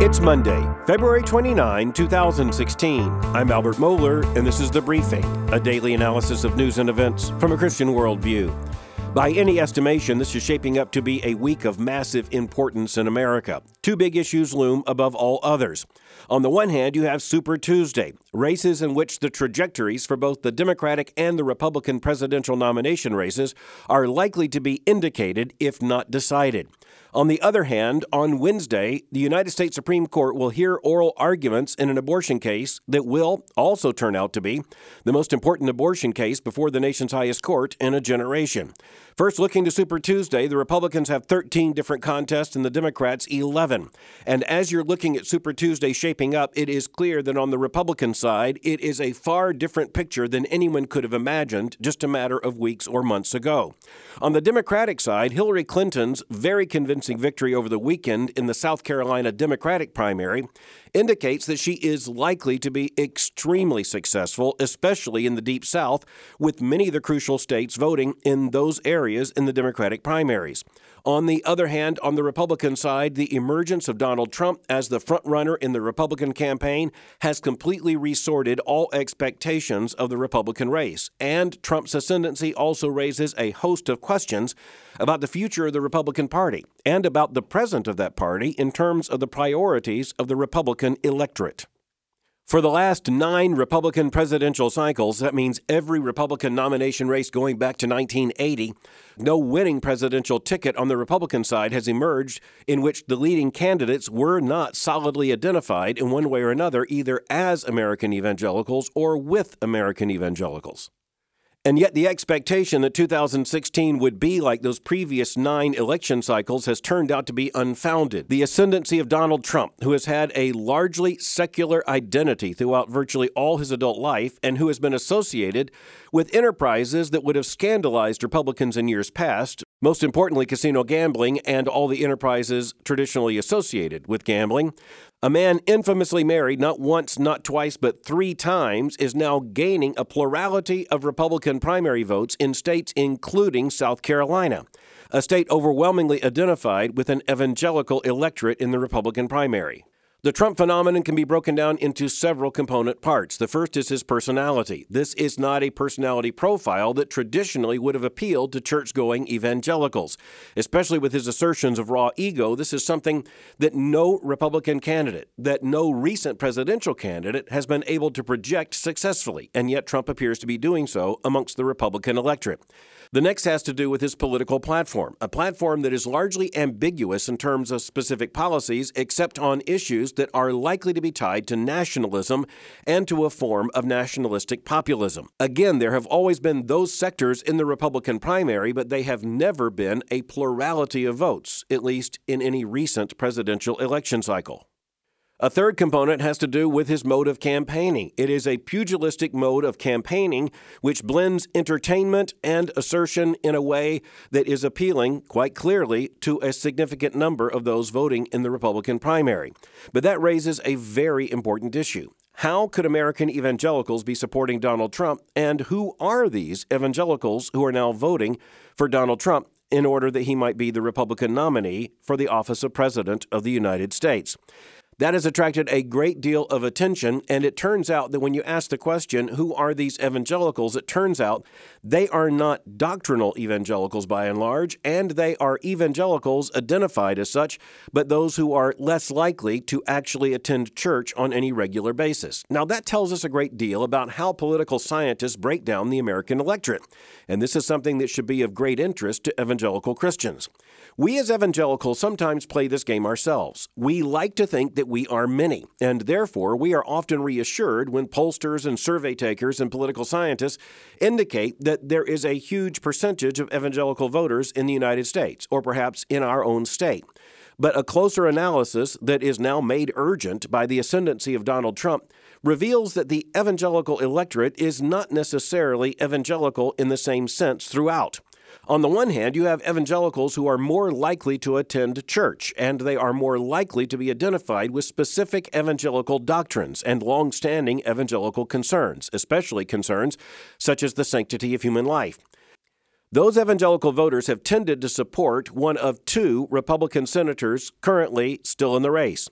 It's Monday, February 29, 2016. I'm Albert Mohler, and this is The Briefing, a daily analysis of news and events from a Christian worldview. By any estimation, this is shaping up to be a week of massive importance in America. Two big issues loom above all others. On the one hand, you have Super Tuesday, races in which the trajectories for both the Democratic and the Republican presidential nomination races are likely to be indicated, if not decided. On the other hand, on Wednesday, the United States Supreme Court will hear oral arguments in an abortion case that will also turn out to be the most important abortion case before the nation's highest court in a generation. First, looking to Super Tuesday, the Republicans have 13 different contests and the Democrats 11. And as you're looking at Super Tuesday shaping up, it is clear that on the Republican side, it is a far different picture than anyone could have imagined just a matter of weeks or months ago. On the Democratic side, Hillary Clinton's very convincing victory over the weekend in the South Carolina Democratic primary indicates that she is likely to be extremely successful, especially in the Deep South, with many of the crucial states voting in those areas in the Democratic primaries. On the other hand, on the Republican side, the emergence of Donald Trump as the frontrunner in the Republican campaign has completely resorted all expectations of the Republican race. And Trump's ascendancy also raises a host of questions about the future of the Republican Party and about the present of that party in terms of the priorities of the Republican electorate. For the last 9 Republican presidential cycles, that means every Republican nomination race going back to 1980, no winning presidential ticket on the Republican side has emerged in which the leading candidates were not solidly identified in one way or another, either as American evangelicals or with American evangelicals. And yet the expectation that 2016 would be like those previous 9 election cycles has turned out to be unfounded. The ascendancy of Donald Trump, who has had a largely secular identity throughout virtually all his adult life and who has been associated with enterprises that would have scandalized Republicans in years past, most importantly casino gambling and all the enterprises traditionally associated with gambling. A man infamously married not once, not twice, but 3 times is now gaining a plurality of Republican primary votes in states including South Carolina, a state overwhelmingly identified with an evangelical electorate in the Republican primary. The Trump phenomenon can be broken down into several component parts. The first is his personality. This is not a personality profile that traditionally would have appealed to church-going evangelicals. Especially with his assertions of raw ego, this is something that no Republican candidate, that no recent presidential candidate has been able to project successfully, and yet Trump appears to be doing so amongst the Republican electorate. The next has to do with his political platform, a platform that is largely ambiguous in terms of specific policies, except on issues that are likely to be tied to nationalism and to a form of nationalistic populism. Again, there have always been those sectors in the Republican primary, but they have never been a plurality of votes, at least in any recent presidential election cycle. A third component has to do with his mode of campaigning. It is a pugilistic mode of campaigning which blends entertainment and assertion in a way that is appealing, quite clearly, to a significant number of those voting in the Republican primary. But that raises a very important issue. How could American evangelicals be supporting Donald Trump, and who are these evangelicals who are now voting for Donald Trump in order that he might be the Republican nominee for the office of President of the United States? That has attracted a great deal of attention, and it turns out that when you ask the question, who are these evangelicals, it turns out they are not doctrinal evangelicals by and large, and they are evangelicals identified as such, but those who are less likely to actually attend church on any regular basis. Now, that tells us a great deal about how political scientists break down the American electorate, and this is something that should be of great interest to evangelical Christians. We as evangelicals sometimes play this game ourselves. We like to think that we are many, and therefore we are often reassured when pollsters and survey takers and political scientists indicate that there is a huge percentage of evangelical voters in the United States, or perhaps in our own state. But a closer analysis that is now made urgent by the ascendancy of Donald Trump reveals that the evangelical electorate is not necessarily evangelical in the same sense throughout. On the one hand, you have evangelicals who are more likely to attend church, and they are more likely to be identified with specific evangelical doctrines and long-standing evangelical concerns, especially concerns such as the sanctity of human life. Those evangelical voters have tended to support one of 2 Republican senators currently still in the race.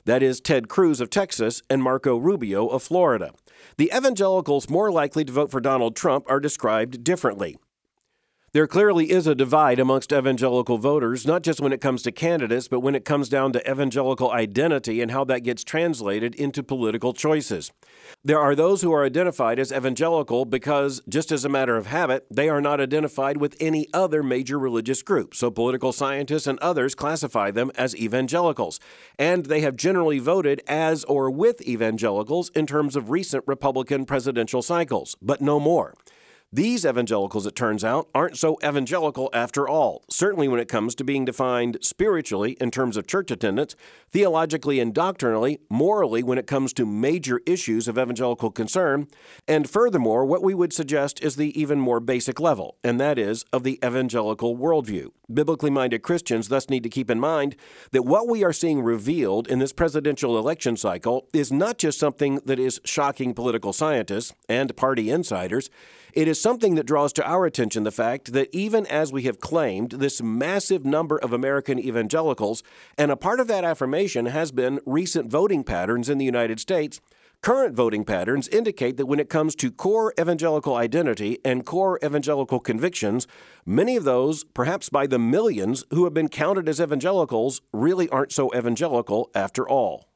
That is Ted Cruz of Texas and Marco Rubio of Florida. The evangelicals more likely to vote for Donald Trump are described differently. There clearly is a divide amongst evangelical voters, not just when it comes to candidates, but when it comes down to evangelical identity and how that gets translated into political choices. There are those who are identified as evangelical because, just as a matter of habit, they are not identified with any other major religious group. So political scientists and others classify them as evangelicals. And they have generally voted as or with evangelicals in terms of recent Republican presidential cycles, but no more. These evangelicals, it turns out, aren't so evangelical after all, certainly when it comes to being defined spiritually in terms of church attendance, theologically and doctrinally, morally when it comes to major issues of evangelical concern, and furthermore, what we would suggest is the even more basic level, and that is of the evangelical worldview. Biblically minded Christians thus need to keep in mind that what we are seeing revealed in this presidential election cycle is not just something that is shocking political scientists and party insiders. It is something that draws to our attention the fact that even as we have claimed this massive number of American evangelicals, and a part of that affirmation has been recent voting patterns in the United States, current voting patterns indicate that when it comes to core evangelical identity and core evangelical convictions, many of those, perhaps by the millions who have been counted as evangelicals, really aren't so evangelical after all.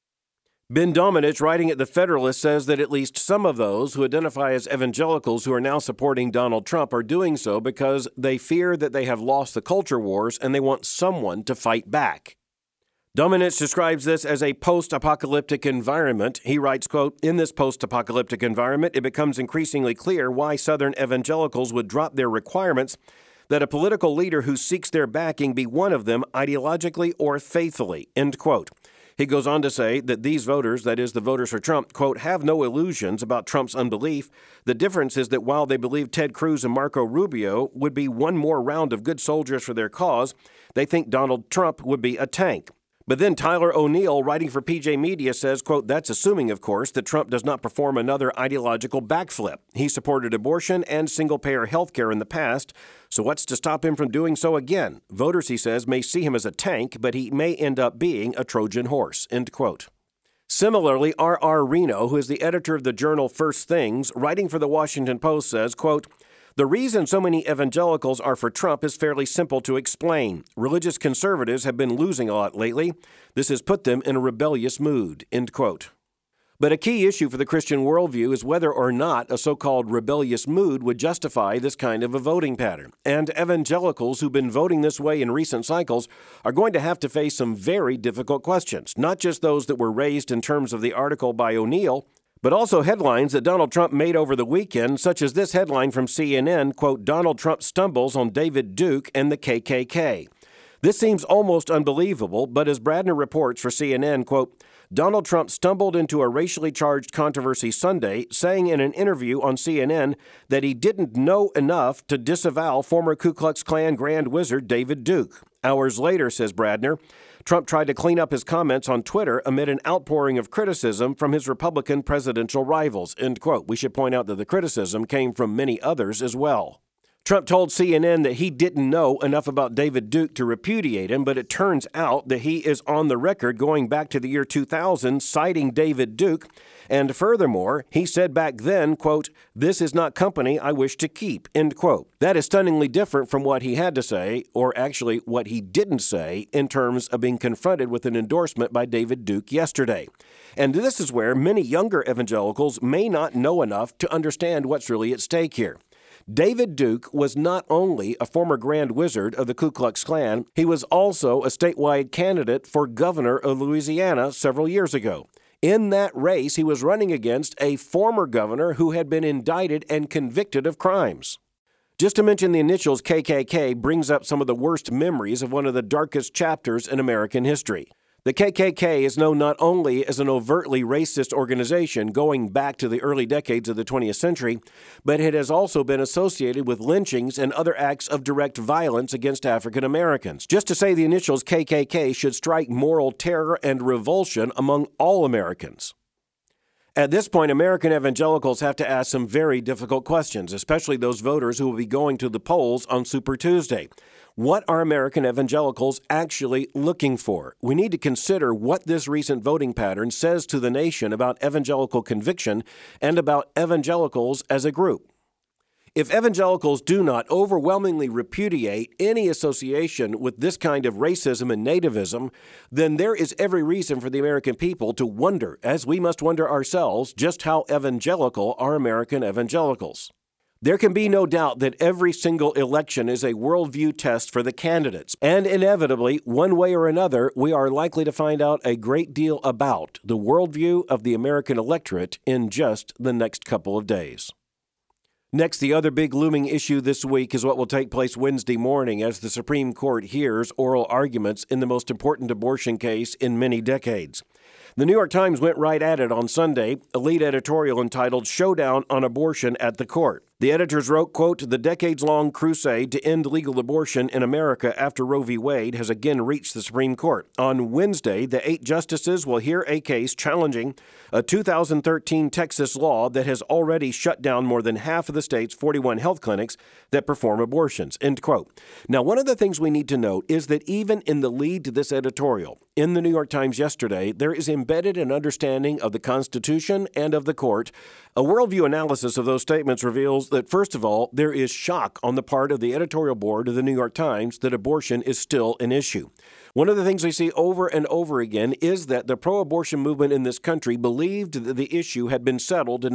Ben Domenech, writing at The Federalist, says that at least some of those who identify as evangelicals who are now supporting Donald Trump are doing so because they fear that they have lost the culture wars and they want someone to fight back. Domenech describes this as a post-apocalyptic environment. He writes, quote, "In this post-apocalyptic environment, it becomes increasingly clear why Southern evangelicals would drop their requirements that a political leader who seeks their backing be one of them ideologically or faithfully," end quote. He goes on to say that these voters, that is, the voters for Trump, quote, "have no illusions about Trump's unbelief. The difference is that while they believe Ted Cruz and Marco Rubio would be one more round of good soldiers for their cause, they think Donald Trump would be a tank." But then Tyler O'Neill, writing for PJ Media, says, quote, "That's assuming, of course, that Trump does not perform another ideological backflip. He supported abortion and single-payer health care in the past, so what's to stop him from doing so again? Voters, he says, may see him as a tank, but he may end up being a Trojan horse," end quote. Similarly, R.R. Reno, who is the editor of the journal First Things, writing for the Washington Post, says, quote, "The reason so many evangelicals are for Trump is fairly simple to explain. Religious conservatives have been losing a lot lately. This has put them in a rebellious mood," end quote. But a key issue for the Christian worldview is whether or not a so-called rebellious mood would justify this kind of a voting pattern. And evangelicals who've been voting this way in recent cycles are going to have to face some very difficult questions, not just those that were raised in terms of the article by O'Neill, but also headlines that Donald Trump made over the weekend, such as this headline from CNN, quote, "Donald Trump stumbles on David Duke and the KKK." This seems almost unbelievable, but as Bradner reports for CNN, quote, "Donald Trump stumbled into a racially charged controversy Sunday, saying in an interview on CNN that he didn't know enough to disavow former Ku Klux Klan Grand Wizard David Duke. Hours later," says Bradner, "Trump tried to clean up his comments on Twitter amid an outpouring of criticism from his Republican presidential rivals," end quote. We should point out that the criticism came from many others as well. Trump told CNN that he didn't know enough about David Duke to repudiate him, but it turns out that he is on the record going back to the year 2000 citing David Duke, and furthermore, he said back then, quote, "This is not company I wish to keep," end quote. That is stunningly different from what he had to say, or actually what he didn't say, in terms of being confronted with an endorsement by David Duke yesterday. And this is where many younger evangelicals may not know enough to understand what's really at stake here. David Duke was not only a former Grand Wizard of the Ku Klux Klan, he was also a statewide candidate for governor of Louisiana several years ago. In that race, he was running against a former governor who had been indicted and convicted of crimes. Just to mention the initials KKK brings up some of the worst memories of one of the darkest chapters in American history. The KKK is known not only as an overtly racist organization going back to the early decades of the 20th century, but it has also been associated with lynchings and other acts of direct violence against African Americans. Just to say the initials KKK should strike moral terror and revulsion among all Americans. At this point, American evangelicals have to ask some very difficult questions, especially those voters who will be going to the polls on Super Tuesday. What are American evangelicals actually looking for? We need to consider what this recent voting pattern says to the nation about evangelical conviction and about evangelicals as a group. If evangelicals do not overwhelmingly repudiate any association with this kind of racism and nativism, then there is every reason for the American people to wonder, as we must wonder ourselves, just how evangelical are American evangelicals. There can be no doubt that every single election is a worldview test for the candidates, and inevitably, one way or another, we are likely to find out a great deal about the worldview of the American electorate in just the next couple of days. Next, the other big looming issue this week is what will take place Wednesday morning as the Supreme Court hears oral arguments in the most important abortion case in many decades. The New York Times went right at it on Sunday, a lead editorial entitled "Showdown on Abortion at the Court." The editors wrote, quote, "The decades-long crusade to end legal abortion in America after Roe v. Wade has again reached the Supreme Court. On Wednesday, the 8 justices will hear a case challenging a 2013 Texas law that has already shut down more than half of the state's 41 health clinics that perform abortions," end quote. Now, one of the things we need to note is that even in the lead to this editorial, in the New York Times yesterday, there is embedded an understanding of the Constitution and of the court. A worldview analysis of those statements reveals that, first of all, there is shock on the part of the editorial board of the New York Times that abortion is still an issue. One of the things we see over and over again is that the pro-abortion movement in this country believed that the issue had been settled in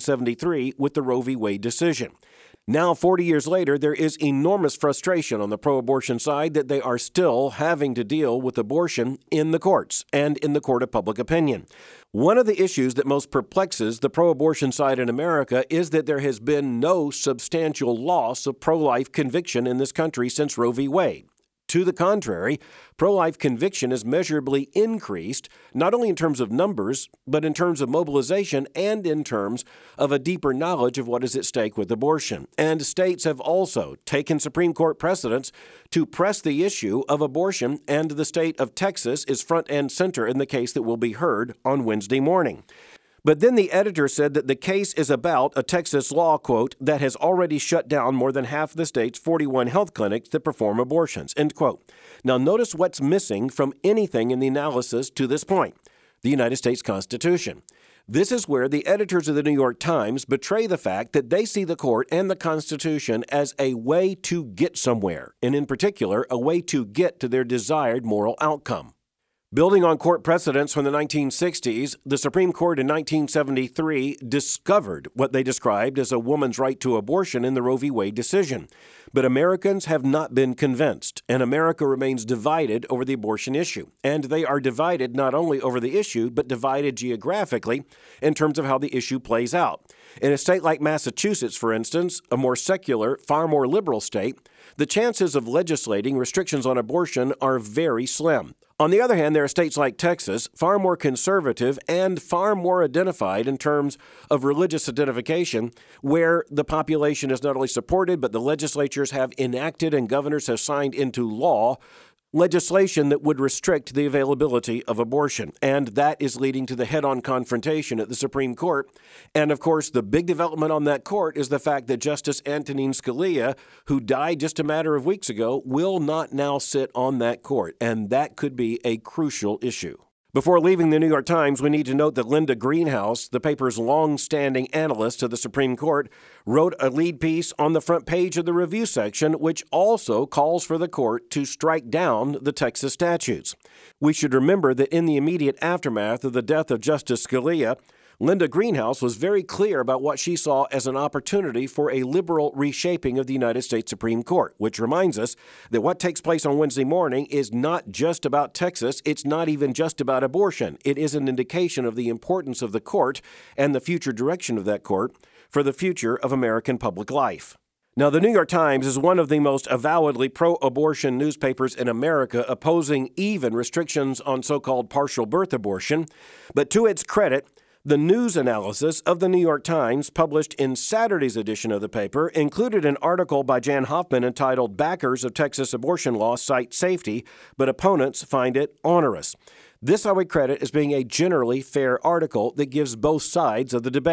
1973 with the Roe v. Wade decision. Now, 40 years later, there is enormous frustration on the pro-abortion side that they are still having to deal with abortion in the courts and in the court of public opinion. One of the issues that most perplexes the pro-abortion side in America is that there has been no substantial loss of pro-life conviction in this country since Roe v. Wade. To the contrary, pro-life conviction has measurably increased, not only in terms of numbers, but in terms of mobilization and in terms of a deeper knowledge of what is at stake with abortion. And states have also taken Supreme Court precedents to press the issue of abortion, and the state of Texas is front and center in the case that will be heard on Wednesday morning. But then the editor said that the case is about a Texas law, quote, that has already shut down more than half of the state's 41 health clinics that perform abortions, end quote. Now, notice what's missing from anything in the analysis to this point: the United States Constitution. This is where the editors of the New York Times betray the fact that they see the court and the Constitution as a way to get somewhere, and in particular, a way to get to their desired moral outcome. Building on court precedents from the 1960s, the Supreme Court in 1973 discovered what they described as a woman's right to abortion in the Roe v. Wade decision. But Americans have not been convinced, and America remains divided over the abortion issue. And they are divided not only over the issue, but divided geographically in terms of how the issue plays out. In a state like Massachusetts, for instance, a more secular, far more liberal state, the chances of legislating restrictions on abortion are very slim. On the other hand, there are states like Texas, far more conservative and far more identified in terms of religious identification, where the population is not only supported, but the legislatures have enacted and governors have signed into law legislation that would restrict the availability of abortion. And that is leading to the head-on confrontation at the Supreme Court. And of course, the big development on that court is the fact that Justice Antonin Scalia, who died just a matter of weeks ago, will not now sit on that court. And that could be a crucial issue. Before leaving the New York Times, we need to note that Linda Greenhouse, the paper's long-standing analyst to the Supreme Court, wrote a lead piece on the front page of the review section, which also calls for the court to strike down the Texas statutes. We should remember that in the immediate aftermath of the death of Justice Scalia, Linda Greenhouse was very clear about what she saw as an opportunity for a liberal reshaping of the United States Supreme Court, which reminds us that what takes place on Wednesday morning is not just about Texas. It's not even just about abortion. It is an indication of the importance of the court and the future direction of that court for the future of American public life. Now, the New York Times is one of the most avowedly pro-abortion newspapers in America, opposing even restrictions on so-called partial birth abortion. But to its credit, the news analysis of the New York Times, published in Saturday's edition of the paper, included an article by Jan Hoffman entitled "Backers of Texas Abortion Law Cite Safety, but Opponents Find It Onerous." This I would credit as being a generally fair article that gives both sides of the debate.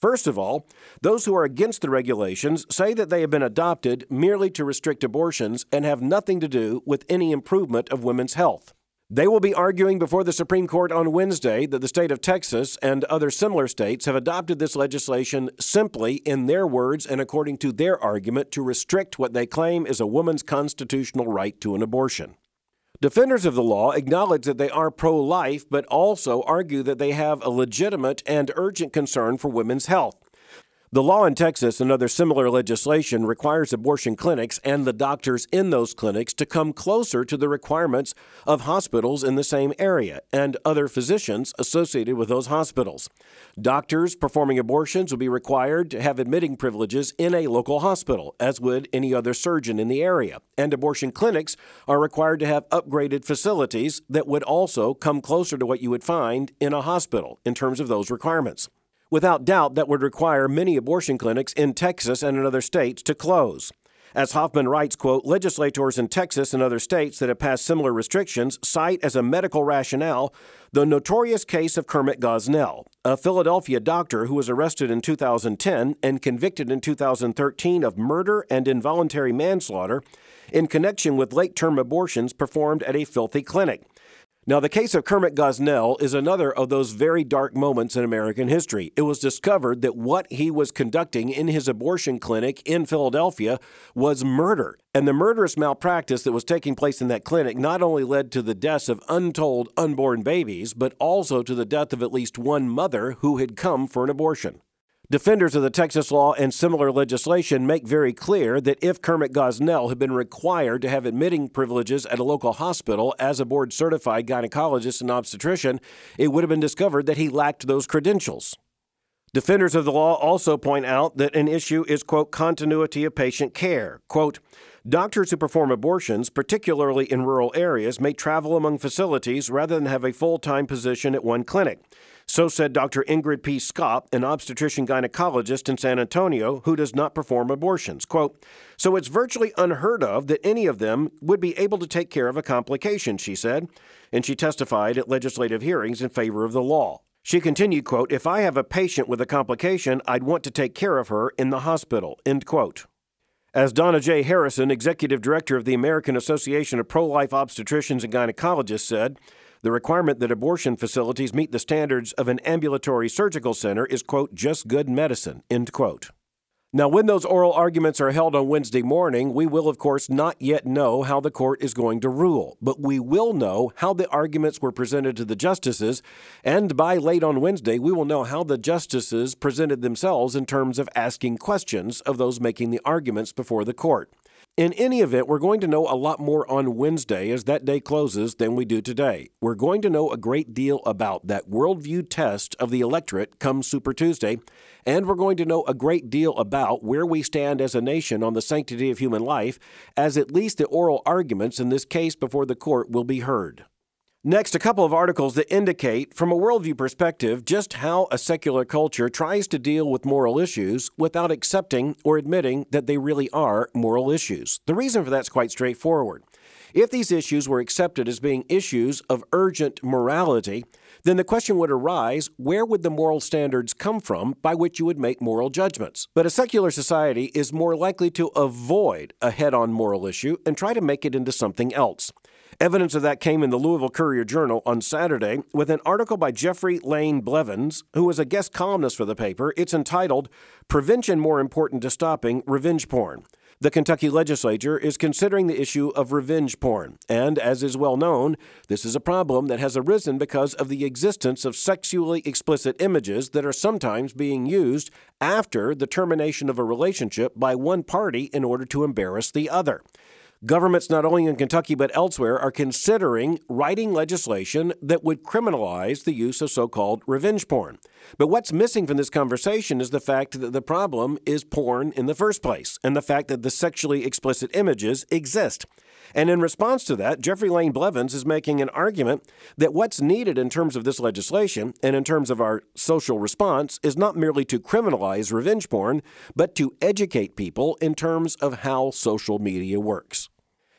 First of all, those who are against the regulations say that they have been adopted merely to restrict abortions and have nothing to do with any improvement of women's health. They will be arguing before the Supreme Court on Wednesday that the state of Texas and other similar states have adopted this legislation simply, in their words and according to their argument, to restrict what they claim is a woman's constitutional right to an abortion. Defenders of the law acknowledge that they are pro-life, but also argue that they have a legitimate and urgent concern for women's health. The law in Texas and other similar legislation requires abortion clinics and the doctors in those clinics to come closer to the requirements of hospitals in the same area and other physicians associated with those hospitals. Doctors performing abortions will be required to have admitting privileges in a local hospital, as would any other surgeon in the area. And abortion clinics are required to have upgraded facilities that would also come closer to what you would find in a hospital in terms of those requirements. Without doubt, that would require many abortion clinics in Texas and in other states to close. As Hoffman writes, quote, legislators in Texas and other states that have passed similar restrictions cite as a medical rationale the notorious case of Kermit Gosnell, a Philadelphia doctor who was arrested in 2010 and convicted in 2013 of murder and involuntary manslaughter in connection with late-term abortions performed at a filthy clinic. Now, the case of Kermit Gosnell is another of those very dark moments in American history. It was discovered that what he was conducting in his abortion clinic in Philadelphia was murder. And the murderous malpractice that was taking place in that clinic not only led to the deaths of untold unborn babies, but also to the death of at least one mother who had come for an abortion. Defenders of the Texas law and similar legislation make very clear that if Kermit Gosnell had been required to have admitting privileges at a local hospital as a board-certified gynecologist and obstetrician, it would have been discovered that he lacked those credentials. Defenders of the law also point out that an issue is, quote, continuity of patient care. Quote, doctors who perform abortions, particularly in rural areas, may travel among facilities rather than have a full-time position at one clinic. So said Dr. Ingrid P. Scott, an obstetrician gynecologist in San Antonio who does not perform abortions. Quote, so it's virtually unheard of that any of them would be able to take care of a complication, she said, and she testified at legislative hearings in favor of the law. She continued, quote, if I have a patient with a complication, I'd want to take care of her in the hospital, end quote. As Donna J. Harrison, executive director of the American Association of Pro-Life Obstetricians and Gynecologists, said, the requirement that abortion facilities meet the standards of an ambulatory surgical center is, quote, just good medicine, end quote. Now, when those oral arguments are held on Wednesday morning, we will, of course, not yet know how the court is going to rule, but we will know how the arguments were presented to the justices, and by late on Wednesday, we will know how the justices presented themselves in terms of asking questions of those making the arguments before the court. In any event, we're going to know a lot more on Wednesday as that day closes than we do today. We're going to know a great deal about that worldview test of the electorate come Super Tuesday, and we're going to know a great deal about where we stand as a nation on the sanctity of human life, as at least the oral arguments in this case before the court will be heard. Next, a couple of articles that indicate, from a worldview perspective, just how a secular culture tries to deal with moral issues without accepting or admitting that they really are moral issues. The reason for that's quite straightforward. If these issues were accepted as being issues of urgent morality, then the question would arise, where would the moral standards come from by which you would make moral judgments? But a secular society is more likely to avoid a head-on moral issue and try to make it into something else. Evidence of that came in the Louisville Courier-Journal on Saturday with an article by Jeffrey Lane Blevins, who was a guest columnist for the paper. It's entitled, Prevention More Important to Stopping Revenge Porn. The Kentucky legislature is considering the issue of revenge porn, and as is well known, this is a problem that has arisen because of the existence of sexually explicit images that are sometimes being used after the termination of a relationship by one party in order to embarrass the other. Governments not only in Kentucky but elsewhere are considering writing legislation that would criminalize the use of so-called revenge porn. But what's missing from this conversation is the fact that the problem is porn in the first place, and the fact that the sexually explicit images exist. And in response to that, Jeffrey Lane Blevins is making an argument that what's needed in terms of this legislation and in terms of our social response is not merely to criminalize revenge porn, but to educate people in terms of how social media works.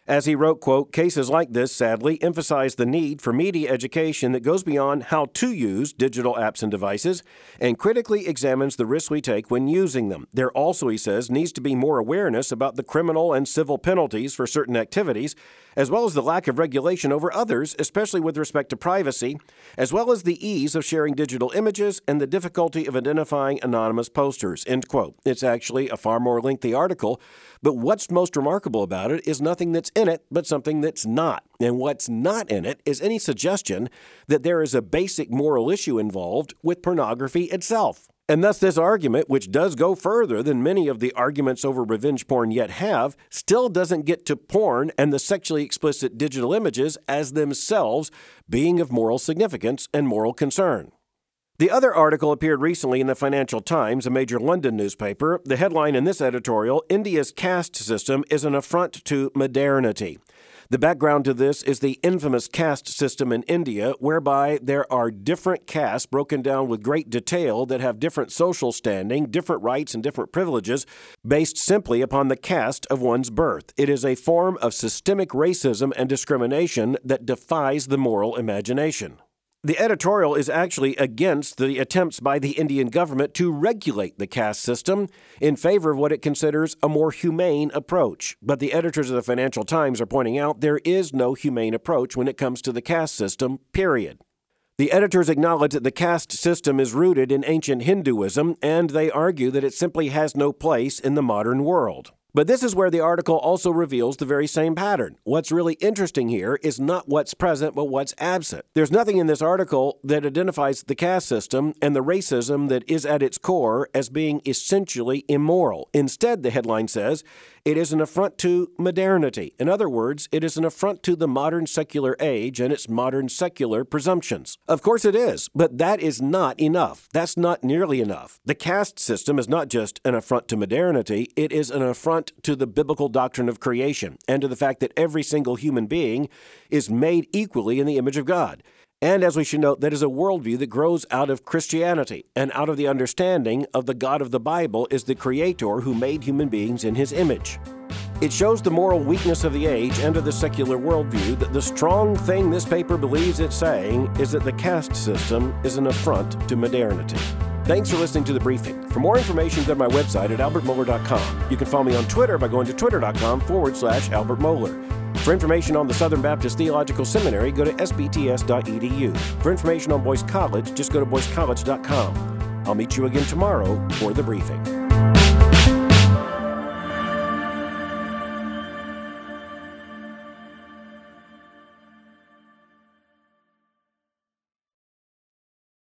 As he wrote, quote, "Cases like this, sadly, emphasize the need for media education that goes beyond how to use digital apps and devices and critically examines the risks we take when using them. There also," he says, "needs to be more awareness about the criminal and civil penalties for certain activities, as well as the lack of regulation over others, especially with respect to privacy, as well as the ease of sharing digital images and the difficulty of identifying anonymous posters," end quote. It's actually a far more lengthy article, but what's most remarkable about it is nothing that's in it, but something that's not. And what's not in it is any suggestion that there is a basic moral issue involved with pornography itself. And thus this argument, which does go further than many of the arguments over revenge porn yet have, still doesn't get to porn and the sexually explicit digital images as themselves being of moral significance and moral concern. The other article appeared recently in the Financial Times, a major London newspaper. The headline in this editorial, "India's caste system is an affront to modernity." The background to this is the infamous caste system in India, whereby there are different castes broken down with great detail that have different social standing, different rights, and different privileges based simply upon the caste of one's birth. It is a form of systemic racism and discrimination that defies the moral imagination. The editorial is actually against the attempts by the Indian government to regulate the caste system in favor of what it considers a more humane approach. But the editors of the Financial Times are pointing out there is no humane approach when it comes to the caste system, period. The editors acknowledge that the caste system is rooted in ancient Hinduism, and they argue that it simply has no place in the modern world. But this is where the article also reveals the very same pattern. What's really interesting here is not what's present, but what's absent. There's nothing in this article that identifies the caste system and the racism that is at its core as being essentially immoral. Instead, the headline says, it is an affront to modernity. In other words, it is an affront to the modern secular age and its modern secular presumptions. Of course it is, but that is not enough. That's not nearly enough. The caste system is not just an affront to modernity, it is an affront to the biblical doctrine of creation and to the fact that every single human being is made equally in the image of God. And as we should note, that is a worldview that grows out of Christianity and out of the understanding of the God of the Bible is the Creator who made human beings in His image. It shows the moral weakness of the age and of the secular worldview that the strong thing this paper believes it's saying is that the caste system is an affront to modernity. Thanks for listening to The Briefing. For more information, go to my website at albertmohler.com. You can follow me on Twitter by going to twitter.com/Albert Mohler. For information on the Southern Baptist Theological Seminary, go to sbts.edu. For information on Boyce College, just go to boycecollege.com. I'll meet you again tomorrow for The Briefing.